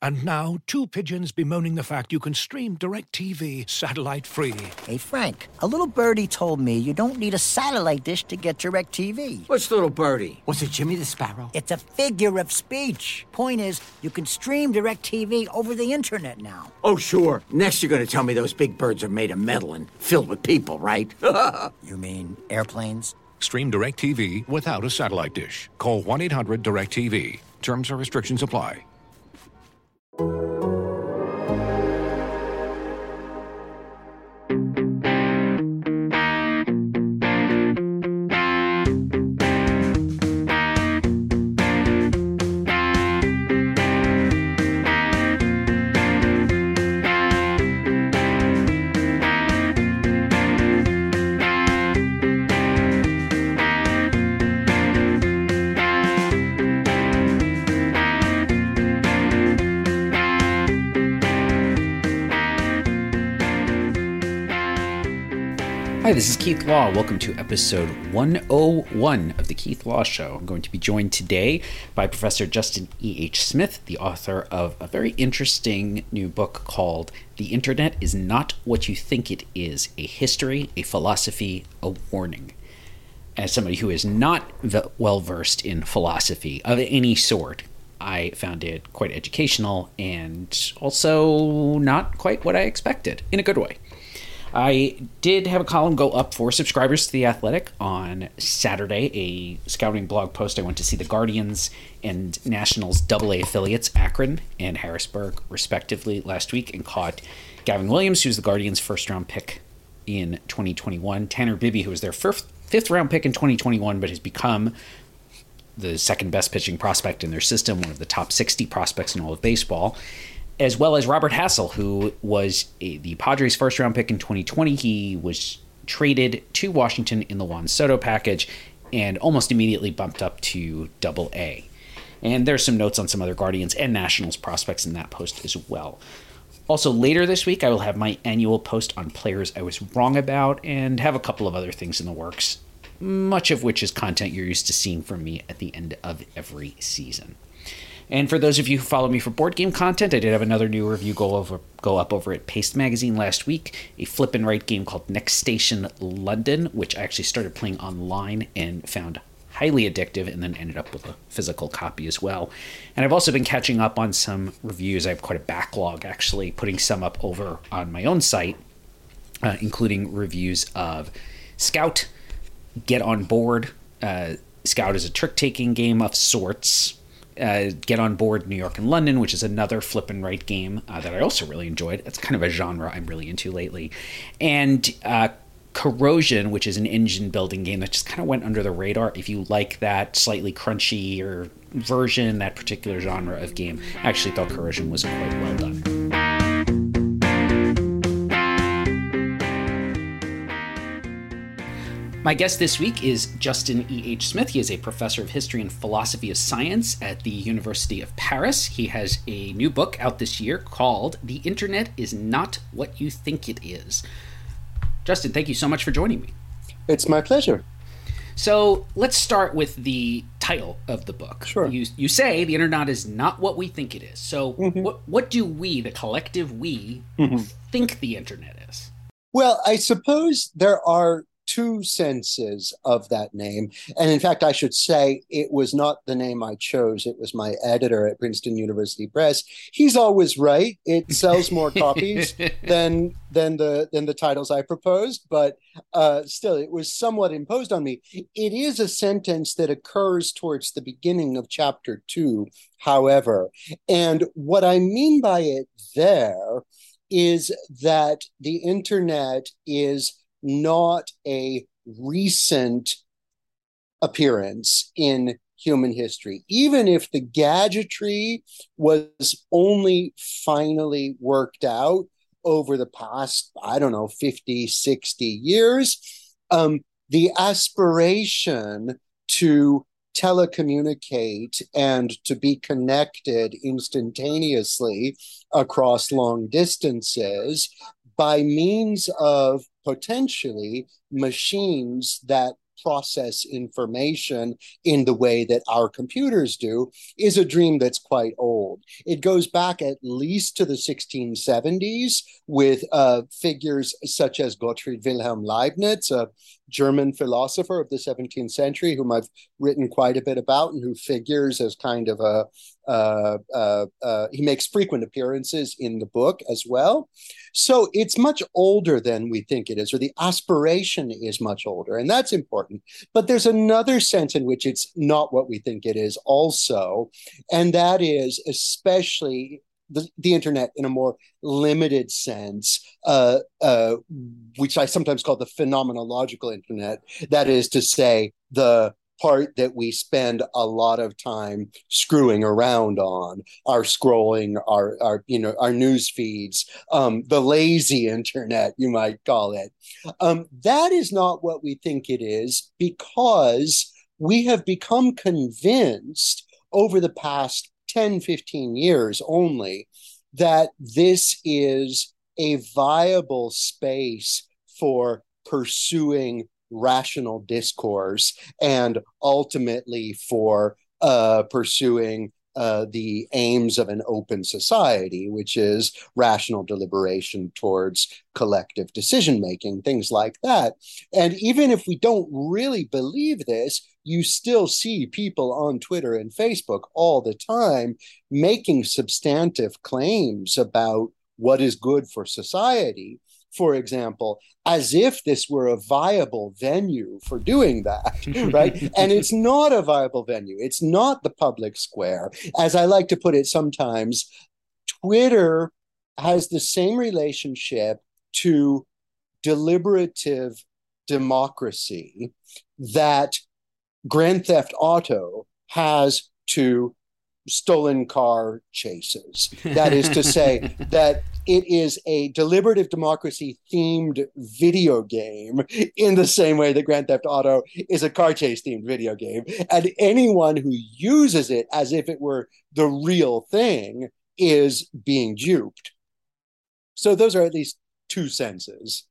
And now, two pigeons bemoaning the fact you can stream DirecTV satellite-free. Hey, Frank, a little birdie told me you don't need a satellite dish to get DirecTV. What's little birdie? Was it Jimmy the Sparrow? It's a figure of speech. Point is, you can stream DirecTV over the internet now. Oh, sure. Next you're going to tell me those big birds are made of metal and filled with people, right? You mean airplanes? Stream DirecTV without a satellite dish. Call 1-800-DirecTV. Terms and restrictions apply. Hi, this is Keith Law. Welcome to episode 101 of The Keith Law Show. I'm going to be joined today by Professor Justin E.H. Smith, the author of a very interesting new book called The Internet is Not What You Think It Is, A History, a Philosophy, a Warning. As somebody who is not well-versed in philosophy of any sort, I found it quite educational and also not quite what I expected, in a good way. I did have a column go up for subscribers to The Athletic on Saturday, a scouting blog post. I went to see the Guardians and Nationals AA affiliates, Akron and Harrisburg, respectively, last week, and caught Gavin Williams, who's the Guardians' first-round pick in 2021, Tanner Bibby, who was their fifth-round pick in 2021, but has become the second-best pitching prospect in their system, one of the top 60 prospects in all of baseball, as well as Robert Hassel, who was the Padres' first-round pick in 2020. He was traded to Washington in the Juan Soto package and almost immediately bumped up to AA. And there's some notes on some other Guardians and Nationals prospects in that post as well. Also, later this week, I will have my annual post on players I was wrong about and have a couple of other things in the works, much of which is content you're used to seeing from me at the end of every season. And for those of you who follow me for board game content, I did have another new review go up over at Paste Magazine last week, a flip and write game called Next Station London, which I actually started playing online and found highly addictive and then ended up with a physical copy as well. And I've also been catching up on some reviews. I have quite a backlog, actually, putting some up over on my own site, including reviews of Scout, Get On Board. Scout is a trick-taking game of sorts. Get On Board New York and London, which is another flip and write game that I also really enjoyed. It's kind of a genre I'm really into lately. And Corrosion, which is an engine building game that just kind of went under the radar. If you like that slightly crunchier version, that particular genre of game, I actually thought Corrosion was quite well done. My guest this week is Justin E.H. Smith. He is a professor of history and philosophy of science at the University of Paris. He has a new book out this year called The Internet is Not What You Think It Is. Justin, thank you so much for joining me. It's my pleasure. So let's start with the title of the book. Sure. You say the Internet is not what we think it is. So what do we, the collective we, think the Internet is? Well, I suppose there are two senses of that name. And in fact, I should say it was not the name I chose. It was my editor at Princeton University Press. He's always right. It sells more copies than the titles I proposed, but still, it was somewhat imposed on me. It is a sentence that occurs towards the beginning of chapter 2, however. And what I mean by it there is that the internet is not a recent appearance in human history. Even if the gadgetry was only finally worked out over the past, 50, 60 years, the aspiration to telecommunicate and to be connected instantaneously across long distances by means of potentially machines that process information in the way that our computers do is a dream that's quite old. It goes back at least to the 1670s with figures such as Gottfried Wilhelm Leibniz, a German philosopher of the 17th century, whom I've written quite a bit about, and who figures as kind of he makes frequent appearances in the book as well. So it's much older than we think it is, or the aspiration is much older, and that's important. But there's another sense in which it's not what we think it is also, and that is especially the internet in a more limited sense, which I sometimes call the phenomenological internet. That is to say, the part that we spend a lot of time screwing around on, our scrolling, our news feeds, the lazy internet, you might call it. That is not what we think it is, because we have become convinced over the past 10, 15 years only that this is a viable space for pursuing rational discourse and ultimately for pursuing the aims of an open society, which is rational deliberation towards collective decision-making, things like that. And even if we don't really believe this, you still see people on Twitter and Facebook all the time making substantive claims about what is good for society, for example, as if this were a viable venue for doing that, right? And it's not a viable venue. It's not the public square. As I like to put it sometimes, Twitter has the same relationship to deliberative democracy that Grand Theft Auto has to stolen car chases. That is to say that it is a deliberative democracy themed video game in the same way that Grand Theft Auto is a car chase themed video game. And anyone who uses it as if it were the real thing is being duped. So those are at least two senses.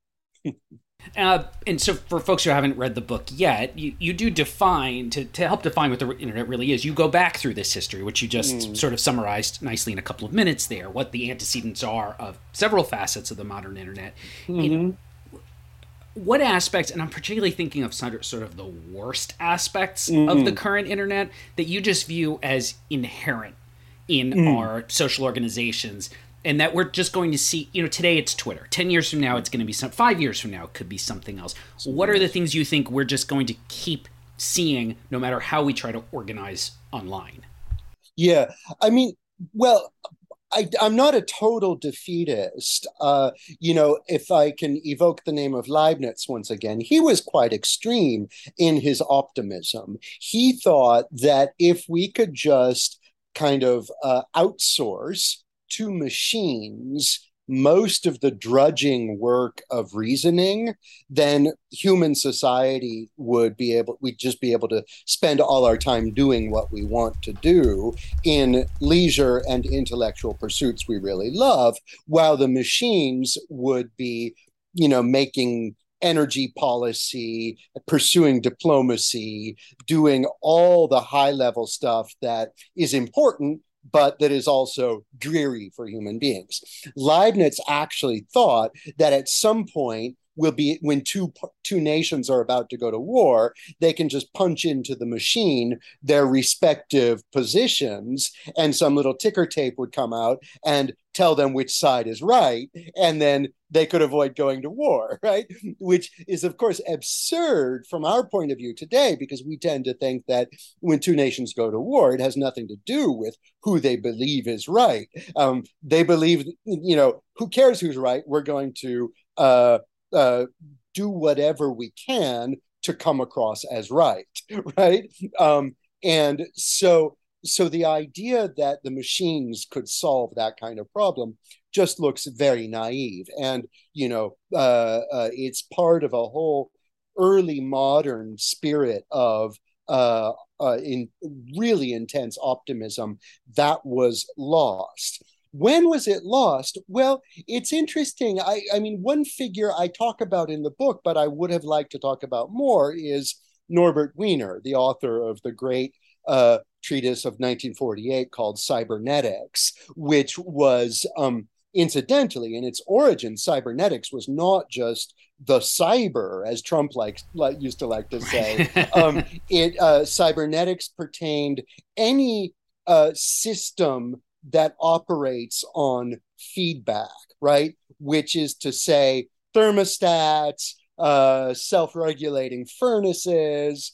And so for folks who haven't read the book yet, you do define, to help define what the internet really is, you go back through this history, which you just sort of summarized nicely in a couple of minutes there, what the antecedents are of several facets of the modern internet. Mm-hmm. What aspects, and I'm particularly thinking of sort of the worst aspects of the current internet that you just view as inherent in our social organizations, and that we're just going to see, today it's Twitter. 10 years from now, it's going to be 5 years from now, it could be something else. What are the things you think we're just going to keep seeing no matter how we try to organize online? Yeah, I mean, well, I'm not a total defeatist. If I can evoke the name of Leibniz once again, he was quite extreme in his optimism. He thought that if we could just kind of outsource to machines most of the drudging work of reasoning, then human society we'd just be able to spend all our time doing what we want to do in leisure and intellectual pursuits we really love, while the machines would be, making energy policy, pursuing diplomacy, doing all the high-level stuff that is important, but that is also dreary for human beings. Leibniz actually thought that at some point when two nations are about to go to war, they can just punch into the machine their respective positions, and some little ticker tape would come out and tell them which side is right, and then they could avoid going to war, right? Which is, of course, absurd from our point of view today, because we tend to think that when two nations go to war, it has nothing to do with who they believe is right. They believe, who cares who's right? We're going to do whatever we can to come across as right, right? And so the idea that the machines could solve that kind of problem just looks very naive. And, it's part of a whole early modern spirit of in really intense optimism that was lost. When was it lost? Well, it's interesting. I mean, one figure I talk about in the book, but I would have liked to talk about more, is Norbert Wiener, the author of the great treatise of 1948 called Cybernetics, which was incidentally, in its origin, cybernetics was not just the cyber, as Trump used to like to say. Cybernetics pertained any system that operates on feedback, right? Which is to say, thermostats, self-regulating furnaces,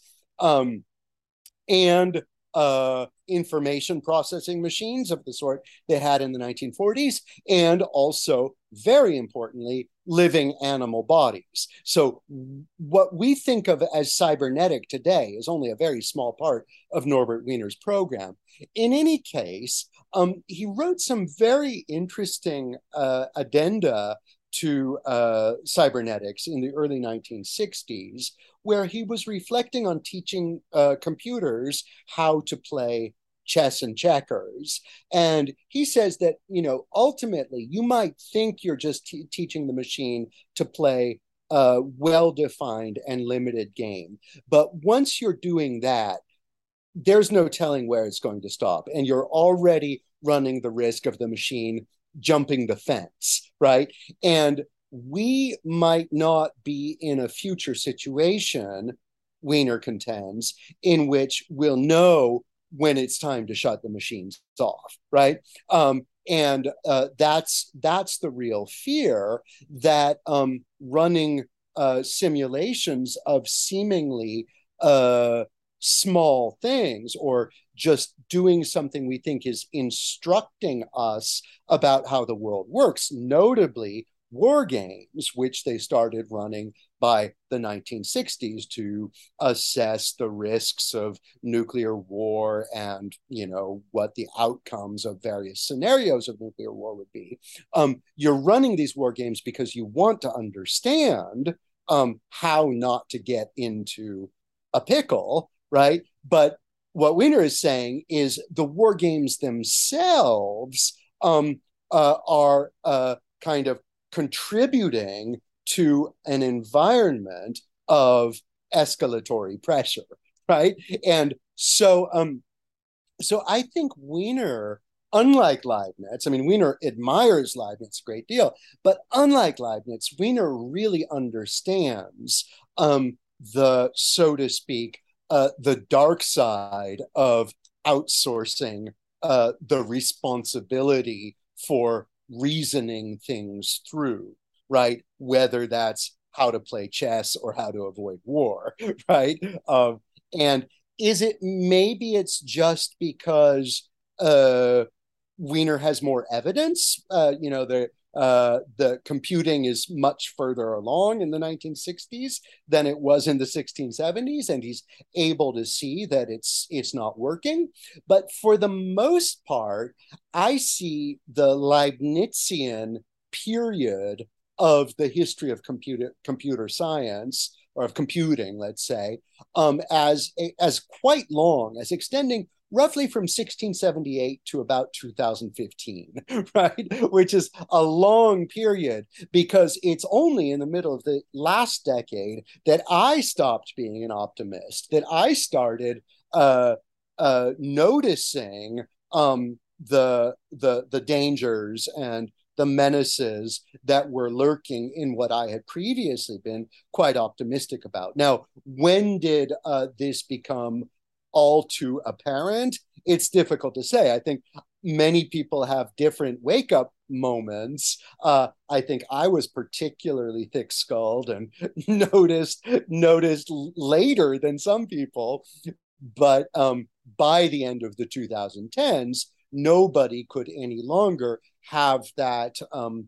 and information processing machines of the sort they had in the 1940s, and also, very importantly, living animal bodies. So what we think of as cybernetic today is only a very small part of Norbert Wiener's program. In any case, he wrote some very interesting addenda to cybernetics in the early 1960s, where he was reflecting on teaching computers how to play chess and checkers. And he says that, ultimately, you might think you're just teaching the machine to play a well-defined and limited game. But once you're doing that, there's no telling where it's going to stop. And you're already running the risk of the machine jumping the fence, right? And we might not be in a future situation, Wiener contends, in which we'll know when it's time to shut the machines off, right? And that's the real fear, that running simulations of seemingly small things, or just doing something we think is instructing us about how the world works, notably war games, which they started running by the 1960s to assess the risks of nuclear war and, what the outcomes of various scenarios of nuclear war would be. You're running these war games because you want to understand how not to get into a pickle, right? But what Wiener is saying is the war games themselves are kind of contributing to an environment of escalatory pressure, right? And so I think Wiener, unlike Leibniz, Wiener admires Leibniz a great deal, but unlike Leibniz, Wiener really understands so to speak, the dark side of outsourcing the responsibility for reasoning things through, right? Whether that's how to play chess or how to avoid war, right? And maybe it's just because Wiener has more evidence, the computing is much further along in the 1960s than it was in the 1670s, and he's able to see that it's not working. But for the most part, I see the Leibnizian period of the history of computer science, or of computing, let's say, as quite long, as extending roughly from 1678 to about 2015, right? Which is a long period, because it's only in the middle of the last decade that I stopped being an optimist, that I started noticing the dangers and the menaces that were lurking in what I had previously been quite optimistic about. Now, when did this become all too apparent? It's difficult to say. I think many people have different wake-up moments. I think I was particularly thick-skulled and noticed later than some people. But by the end of the 2010s, nobody could any longer have that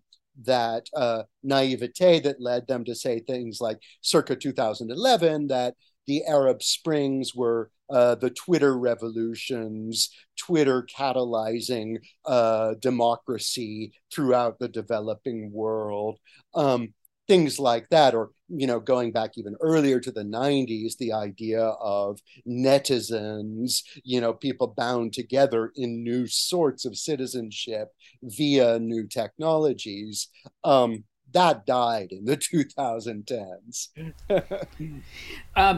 naivete that led them to say things like circa 2011 that the Arab Springs were the Twitter revolutions, Twitter catalyzing democracy throughout the developing world, things like that. Or, going back even earlier to the 90s, the idea of netizens, people bound together in new sorts of citizenship via new technologies. That died in the 2010s.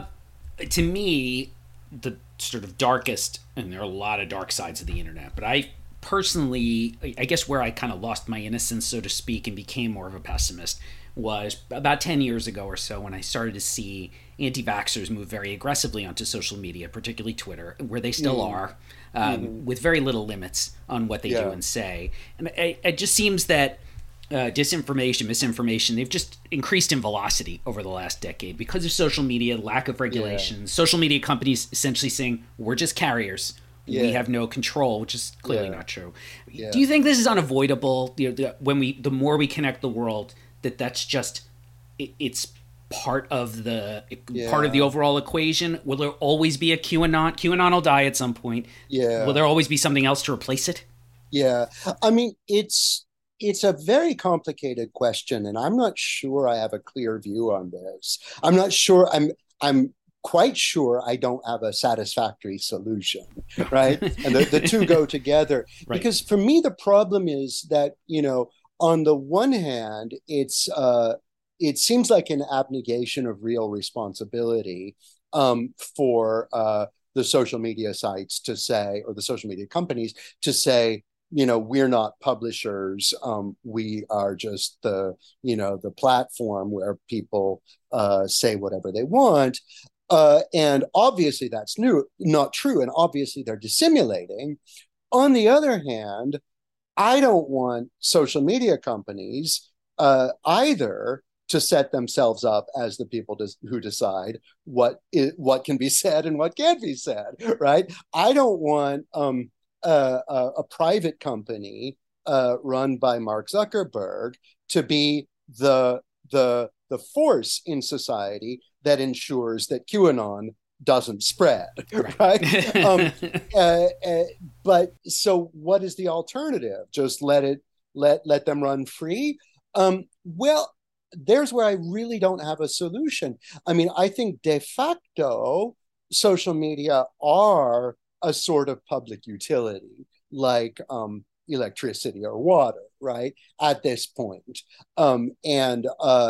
To me, the sort of darkest, and there are a lot of dark sides of the internet, but I personally, I guess where I kind of lost my innocence, so to speak, and became more of a pessimist was about 10 years ago or so when I started to see anti vaxxers move very aggressively onto social media, particularly Twitter, where they still are, with very little limits on what they do and say. And it just seems that disinformation, misinformation, they've just increased in velocity over the last decade because of social media, lack of regulations, social media companies essentially saying, we're just carriers. We have no control, which is clearly not true. Do you think this is unavoidable? The more we connect the world, that's just it's part of the overall equation? Will there always be a QAnon? QAnon will die at some point. Will there always be something else to replace it? I mean, it's a very complicated question, and I'm not sure I have a clear view on this. I'm not sure. I'm quite sure I don't have a satisfactory solution, right? And the two go together. Right. Because for me, the problem is that, on the one hand, it seems like an abnegation of real responsibility for the social media sites to say, or the social media companies to say, we're not publishers. We are just the platform where people say whatever they want. And obviously that's not true. And obviously they're dissimulating. On the other hand, I don't want social media companies either to set themselves up as the people who decide what can be said and what can't be said, right? I don't want a private company run by Mark Zuckerberg to be the force in society that ensures that QAnon doesn't spread, right? But so what is the alternative? Just let them run free? Well, there's where I really don't have a solution. I mean, I think de facto social media are a sort of public utility, like electricity or water, right? At this point, and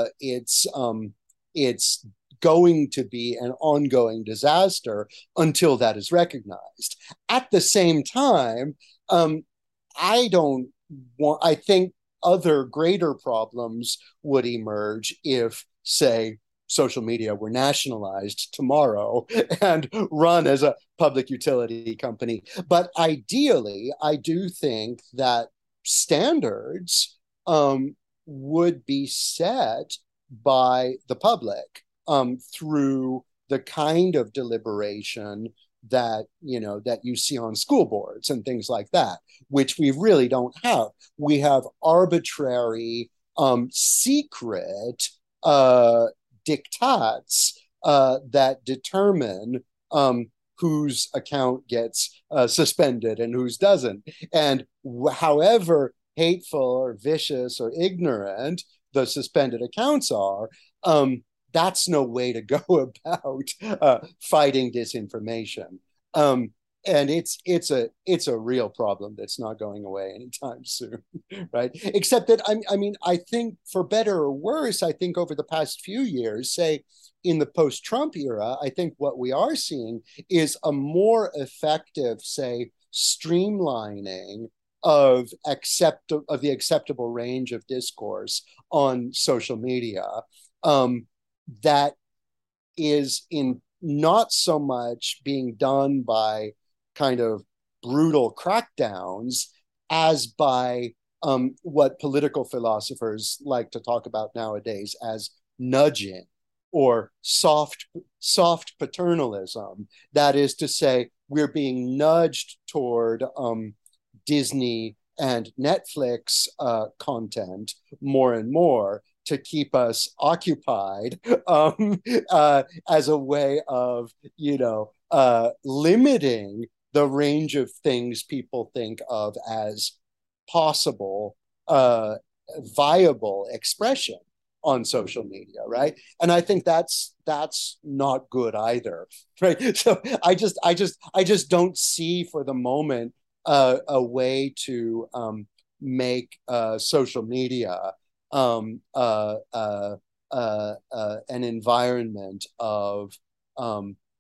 it's going to be an ongoing disaster until that is recognized. At the same time, I think other greater problems would emerge if, say, social media were nationalized tomorrow and run as a public utility company. But ideally, I do think that standards would be set by the public through the kind of deliberation that you see on school boards and things like that, which we really don't have. We have arbitrary, secret diktats that determine whose account gets suspended and whose doesn't. And however hateful or vicious or ignorant the suspended accounts are, that's no way to go about fighting disinformation. And it's a real problem that's not going away anytime soon, right? Except that I think for better or worse, I think over the past few years, say in the post-Trump era, I think what we are seeing is a more effective, say, streamlining of the acceptable range of discourse on social media. That is in not so much being done by kind of brutal crackdowns as by what political philosophers like to talk about nowadays as nudging or soft paternalism. That is to say, we're being nudged toward Disney and Netflix content more and more to keep us occupied as a way of, limiting the range of things people think of as possible, viable expression on social media, right? And I think that's not good either, right? So I just don't see for the moment a way to make social media an environment of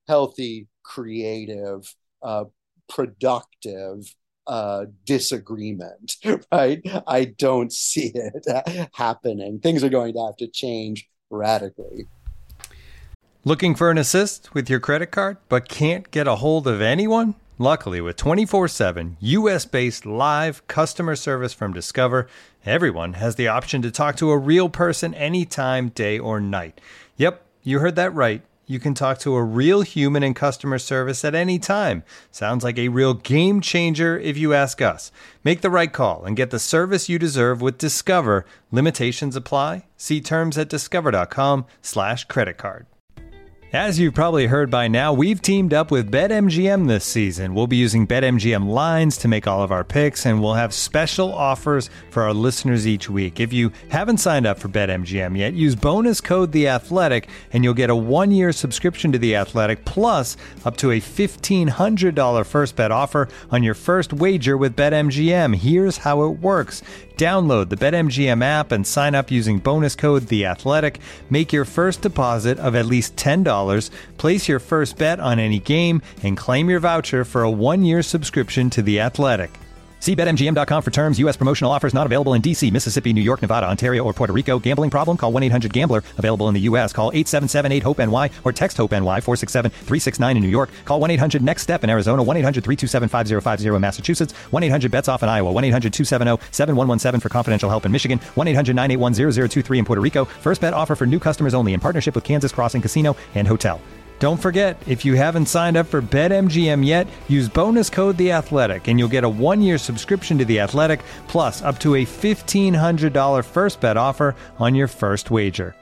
healthy, creative, productive disagreement, right? I don't see it happening. Things are going to have to change radically. Looking for an assist with your credit card, but can't get a hold of anyone? Luckily, with 24/7 US-based live customer service from Discover, everyone has the option to talk to a real person anytime, day or night. Yep, you heard that right. You can talk to a real human in customer service at any time. Sounds like a real game changer if you ask us. Make the right call and get the service you deserve with Discover. Limitations apply. See terms at discover.com/creditcard. As you've probably heard by now, we've teamed up with BetMGM this season. We'll be using BetMGM lines to make all of our picks, and we'll have special offers for our listeners each week. If you haven't signed up for BetMGM yet, use bonus code The Athletic, and you'll get a 1-year subscription to The Athletic, plus up to a $1,500 first bet offer on your first wager with BetMGM. Here's how it works. Download the BetMGM app and sign up using bonus code The Athletic. Make your first deposit of at least $10. Place your first bet on any game and claim your voucher for a 1-year subscription to The Athletic. See BetMGM.com for terms. U.S. promotional offers not available in D.C., Mississippi, New York, Nevada, Ontario, or Puerto Rico. Gambling problem? Call 1-800-GAMBLER. Available in the U.S. Call 877-8-HOPE-NY or text HOPE-NY 467-369 in New York. Call 1-800-NEXT-STEP in Arizona. 1-800-327-5050 in Massachusetts. 1-800-BETS-OFF in Iowa. 1-800-270-7117 for confidential help in Michigan. 1-800-981-0023 in Puerto Rico. First bet offer for new customers only in partnership with Kansas Crossing Casino and Hotel. Don't forget, if you haven't signed up for BetMGM yet, use bonus code The Athletic, and you'll get a 1-year subscription to The Athletic, plus up to a $1,500 first bet offer on your first wager.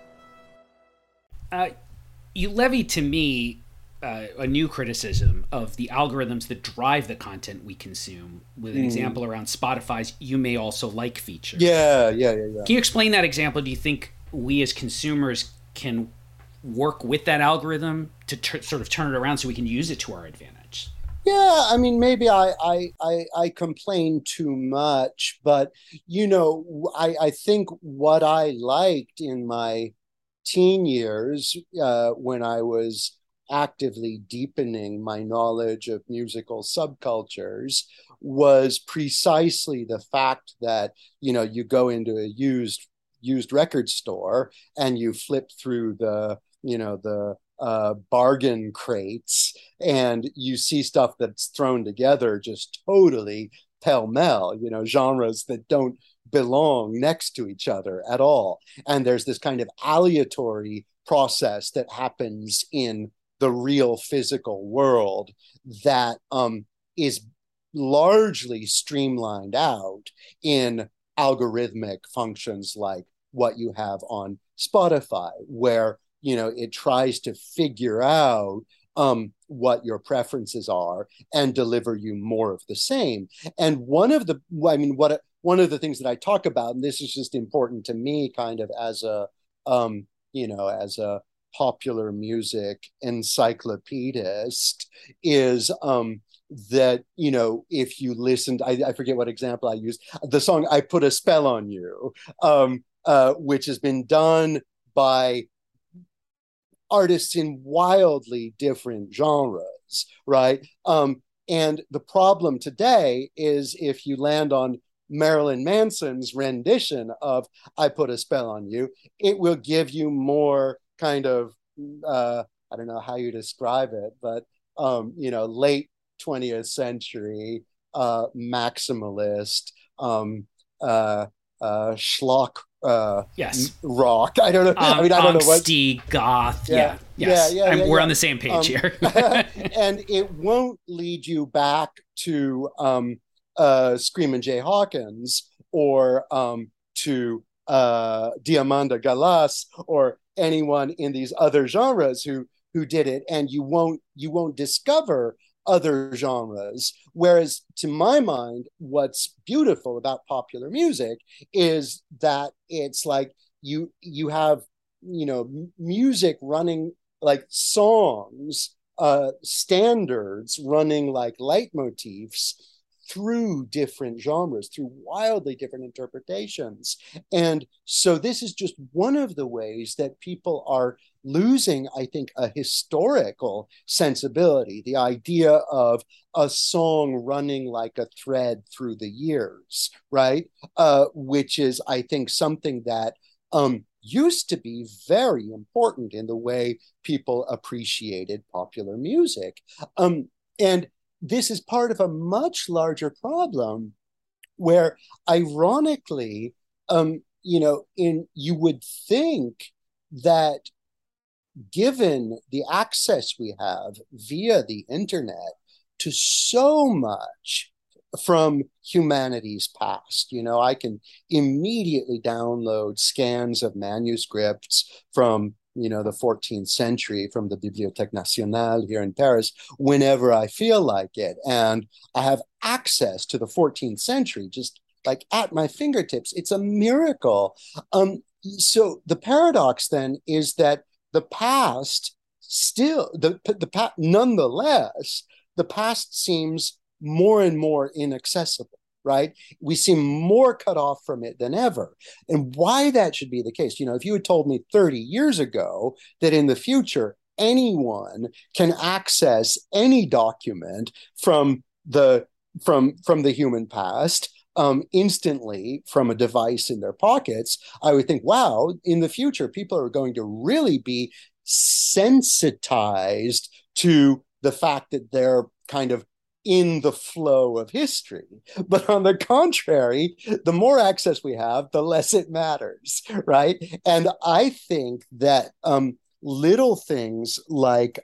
You levy to me a new criticism of the algorithms that drive the content we consume, with an example around Spotify's "You May Also Like" feature. Yeah. Can you explain that example? Do you think we as consumers can work with that algorithm to sort of turn it around so we can use it to our advantage? Yeah, I mean, maybe I complain too much, but I think what I liked in my teen years, when I was actively deepening my knowledge of musical subcultures, was precisely the fact that you go into a used record store and you flip through the bargain crates, and you see stuff that's thrown together just totally pell-mell, genres that don't belong next to each other at all. And there's this kind of aleatory process that happens in the real physical world that is largely streamlined out in algorithmic functions like what you have on Spotify, where it tries to figure out what your preferences are and deliver you more of the same. And one of the things that I talk about, and this is just important to me, kind of as a popular music encyclopedist, is that if you listened, I forget what example I used, the song "I Put a Spell on You," which has been done by artists in wildly different genres, right? And the problem today is, if you land on Marilyn Manson's rendition of "I Put a Spell on You," it will give you more kind of, I don't know how you describe it, but late 20th century maximalist schlock yes, rock. I don't know. I don't know what. Goth. Yeah. We're on the same page here. And it won't lead you back to Screamin' Jay Hawkins or to Diamanda Galas or anyone in these other genres who did it, and you won't discover other genres. Whereas, to my mind, what's beautiful about popular music is that it's like you have music running like songs, standards running like leitmotifs through different genres, through wildly different interpretations. And so this is just one of the ways that people are losing, I think, a historical sensibility, the idea of a song running like a thread through the years, right? Which is, I think, something that used to be very important in the way people appreciated popular music. And this is part of a much larger problem where, ironically, you would think that given the access we have via the internet to so much from humanity's past, I can immediately download scans of manuscripts from the 14th century from the Bibliothèque Nationale here in Paris whenever I feel like it. And I have access to the 14th century just like at my fingertips. It's a miracle. So the paradox then is that the past still, nonetheless, the past seems more and more inaccessible, right? We seem more cut off from it than ever. And why that should be the case, if you had told me 30 years ago that in the future, anyone can access any document from the human past instantly from a device in their pockets, I would think, wow, in the future, people are going to really be sensitized to the fact that they're kind of in the flow of history. But on the contrary, the more access we have, the less it matters, right? And I think that little things like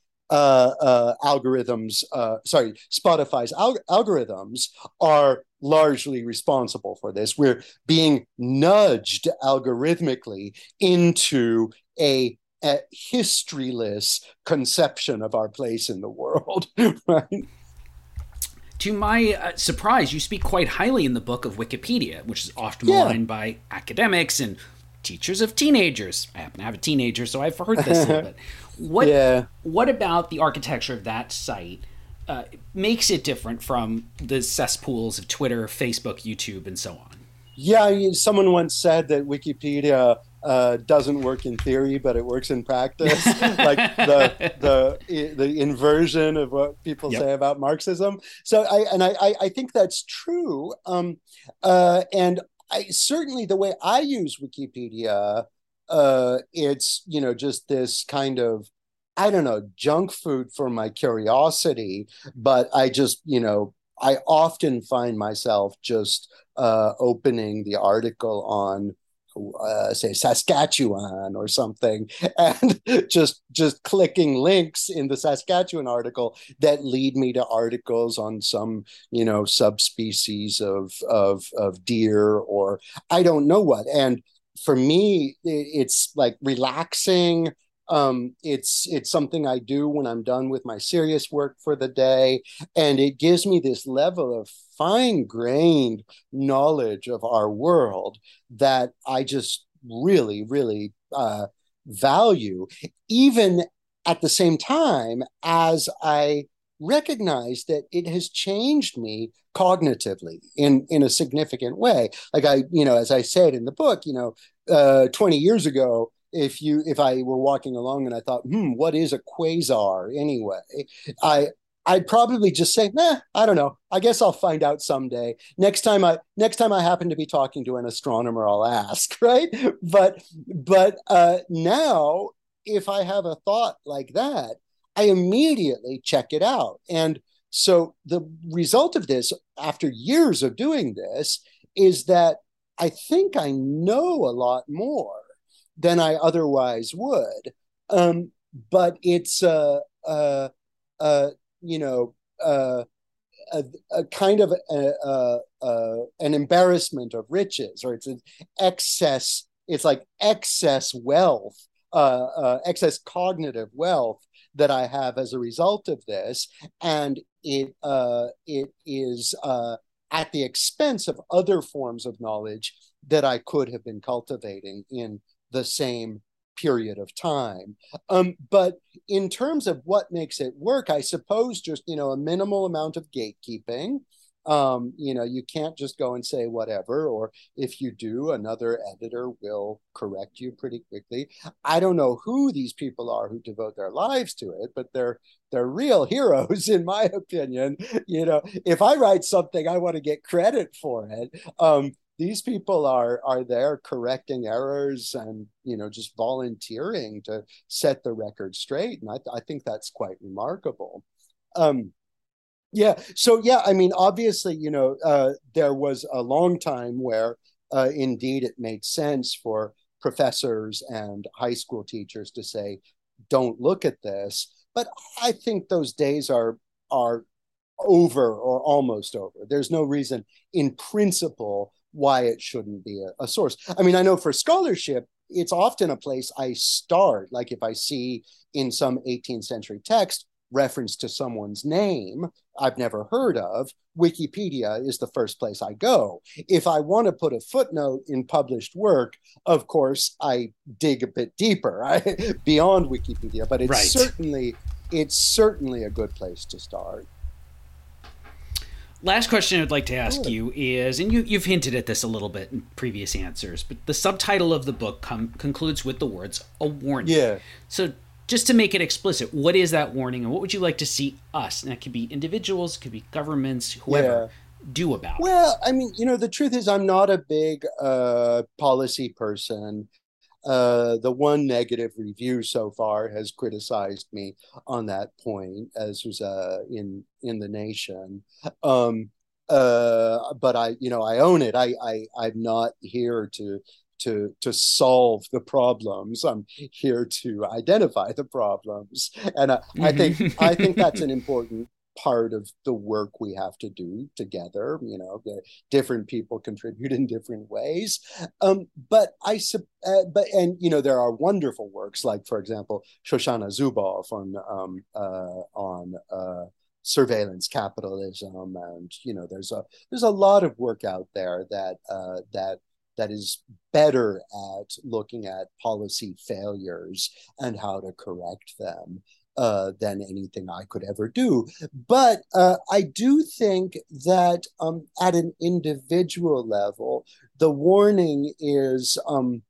algorithms, Spotify's algorithms are largely responsible for this. We're being nudged algorithmically into a historyless conception of our place in the world, right? To my surprise, you speak quite highly in the book of Wikipedia, which is often maligned by academics and teachers of teenagers. I happen to have a teenager, so I've heard this a little bit. What about the architecture of that site makes it different from the cesspools of Twitter, Facebook, YouTube, and so on? Yeah, someone once said that Wikipedia doesn't work in theory, but it works in practice. Like the inversion of what people say about Marxism. So I think that's true. And I certainly, the way I use Wikipedia, it's just this kind of, I don't know, junk food for my curiosity. But I just I often find myself just opening the article on say Saskatchewan or something, and just clicking links in the Saskatchewan article that lead me to articles on some subspecies of deer, or I don't know what. And for me, it's like relaxing. It's something I do when I'm done with my serious work for the day, and it gives me this level of fine-grained knowledge of our world that I just really, really value, even at the same time as I recognize that it has changed me cognitively in a significant way. Like as I said in the book, 20 years ago, if I were walking along and I thought, what is a quasar anyway? I'd probably just say, I don't know. I guess I'll find out someday. Next time I happen to be talking to an astronomer, I'll ask, right? But now, if I have a thought like that, I immediately check it out. And so the result of this, after years of doing this, is that I think I know a lot more than I otherwise would. But it's a kind of an embarrassment of riches, or it's an excess. It's like excess wealth, excess cognitive wealth that I have as a result of this, and it is at the expense of other forms of knowledge that I could have been cultivating in the same period of time. But in terms of what makes it work, I suppose just a minimal amount of gatekeeping, You can't just go and say whatever, or if you do, another editor will correct you pretty quickly. I don't know who these people are who devote their lives to it, but they're real heroes, in my opinion. If I write something, I want to get credit for it. These people are there correcting errors and just volunteering to set the record straight, and I think that's quite remarkable. Obviously, there was a long time where indeed it made sense for professors and high school teachers to say, don't look at this. But I think those days are over or almost over. There's no reason in principle why it shouldn't be a source. I mean, I know for scholarship, it's often a place I start. Like if I see in some 18th century text reference to someone's name I've never heard of, Wikipedia is the first place I go. If I want to put a footnote in published work, of course, I dig a bit deeper, right? Beyond Wikipedia, but it's certainly a good place to start. Last question I'd like to ask you is, and you've hinted at this a little bit in previous answers, but the subtitle of the book concludes with the words, a warning. Yeah. So just to make it explicit, what is that warning, and what would you like to see us, and that could be individuals, could be governments, whoever, do about it? Well, I mean, the truth is I'm not a big policy person. The one negative review so far has criticized me on that point, as was in The Nation. But I own it. I'm not here to solve the problems. I'm here to identify the problems, and I think that's an important part of the work we have to do together. The different people contribute in different ways, but there are wonderful works, like, for example, Shoshana Zuboff on surveillance capitalism, and there's a lot of work out there that is better at looking at policy failures and how to correct them than anything I could ever do. But I do think that at an individual level, the warning is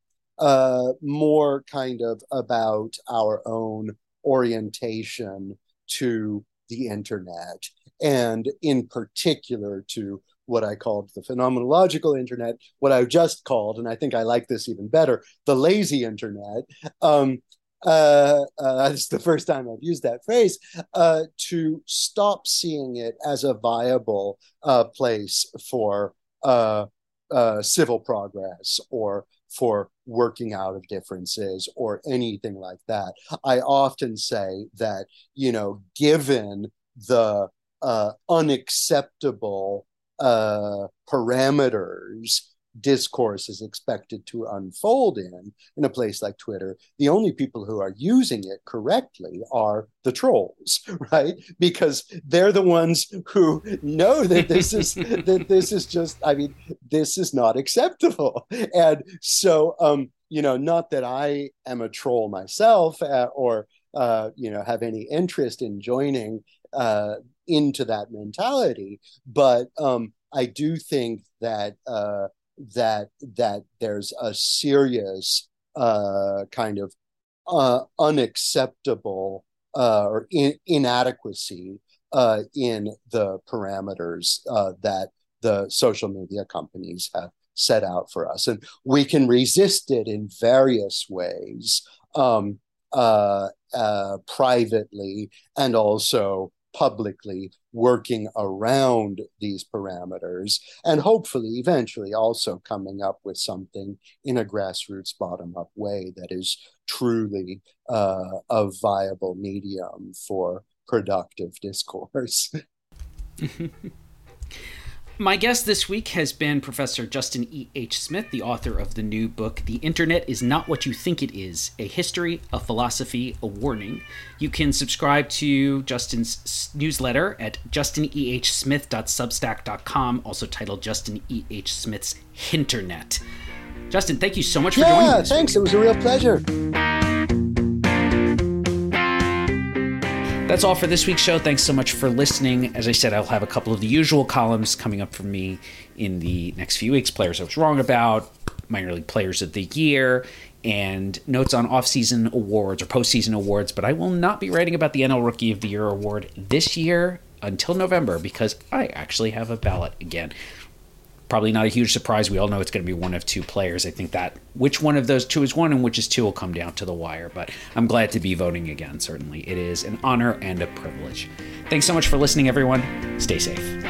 more kind of about our own orientation to the internet, and in particular to what I called the phenomenological internet, what I just called, and I think I like this even better, the lazy internet. It's the first time I've used that phrase, to stop seeing it as a viable place for civil progress or for working out of differences or anything like that. I often say that, given the unacceptable parameters discourse is expected to unfold in a place like Twitter, the only people who are using it correctly are the trolls, right? Because they're the ones who know that this is this is not acceptable. And so not that I am a troll myself or have any interest in joining into that mentality, but I do think that there's a serious kind of unacceptable or inadequacy in the parameters that the social media companies have set out for us, and we can resist it in various ways, privately and also publicly, working around these parameters, and hopefully eventually also coming up with something in a grassroots bottom-up way that is truly a viable medium for productive discourse. My guest this week has been Professor Justin E.H. Smith, the author of the new book, The Internet is Not What You Think It Is, A History, a Philosophy, a Warning. You can subscribe to Justin's newsletter at justinehsmith.substack.com, also titled Justin E.H. Smith's Hinternet. Justin, thank you so much for joining us. Yeah, thanks. It was a real pleasure. That's all for this week's show. Thanks so much for listening. As I said, I'll have a couple of the usual columns coming up for me in the next few weeks. Players I was wrong about, minor league players of the year, and notes on off-season awards or postseason awards. But I will not be writing about the NL Rookie of the Year award this year until November because I actually have a ballot again. Probably not a huge surprise. We all know it's going to be one of two players. I think that which one of those two is one and which is two will come down to the wire. But I'm glad to be voting again, certainly. It is an honor and a privilege. Thanks so much for listening, everyone. Stay safe.